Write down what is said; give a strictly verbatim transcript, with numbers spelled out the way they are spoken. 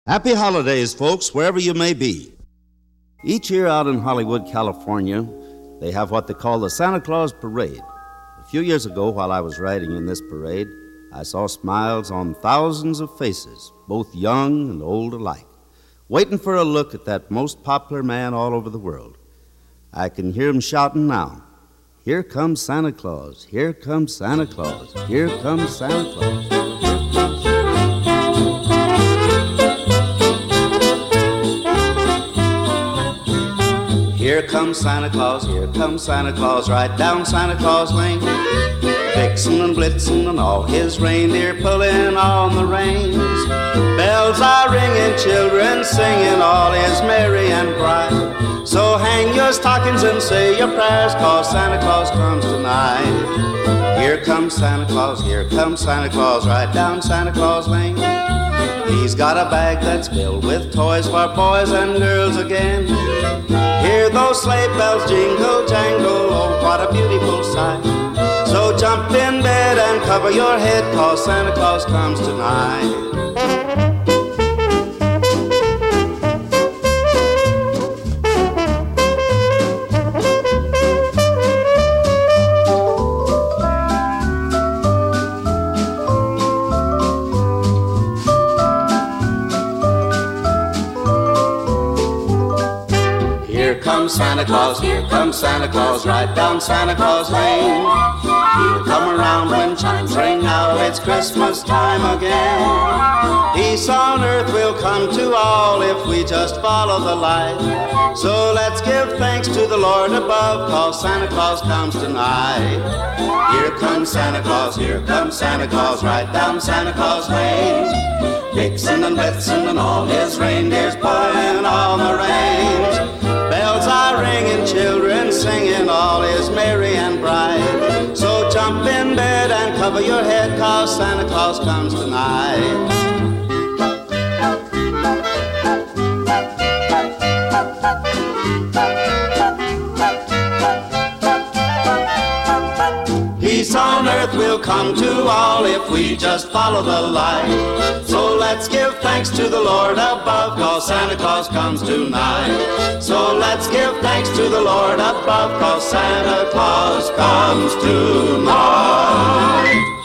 Happy holidays, folks, wherever you may be. Each year out in Hollywood, California, they have what they call the Santa Claus Parade. A few years ago, while I was riding in this parade, I saw smiles on thousands of faces, both young and old alike, waiting for a look at that most popular man all over the world. I can hear him shouting now, "Here comes Santa Claus, here comes Santa Claus, here comes Santa Claus." Here comes Santa Claus, here comes Santa Claus, right down Santa Claus Lane. Vixen and Blitzen and all his reindeer pulling on the reins. Bells are ringing, children singing, all is merry and bright. So hang your stockings and say your prayers, 'cause Santa Claus comes tonight. Here comes Santa Claus, here comes Santa Claus, right down Santa Claus Lane. He's got a bag that's filled with toys for boys and girls again. Hear those sleigh bells jingle, jangle, oh, what a beautiful sight. So jump in bed and cover your head, 'cause Santa Claus comes tonight. Here comes Santa Claus, here comes Santa Claus, right down Santa Claus Lane. He'll come around when chimes ring out, it's Christmas time again. Peace on earth will come to all if we just follow the light. So let's give thanks to the Lord above, 'cause Santa Claus comes tonight. Here comes Santa Claus, here comes Santa Claus, right down Santa Claus Lane. Vixen and Blitzen and all his reindeers pulling on the reins. Bells are ringing, children singing, all is merry and bright. So jump in bed and cover your head, 'cause Santa Claus comes tonight. Peace on earth will come to all if we just follow the light. So let's give thanks to the Lord above, 'cause Santa Claus comes tonight. So let's give thanks to the Lord above, 'cause Santa Claus comes tonight.